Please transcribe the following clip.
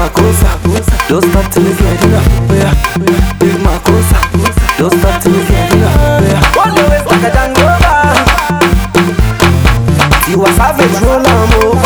Makosa, don't stop till it's ready now. Yeah, big Makosa, don't stop till it's ready now. Yeah, one way like a Django bar. You a savage, roll on,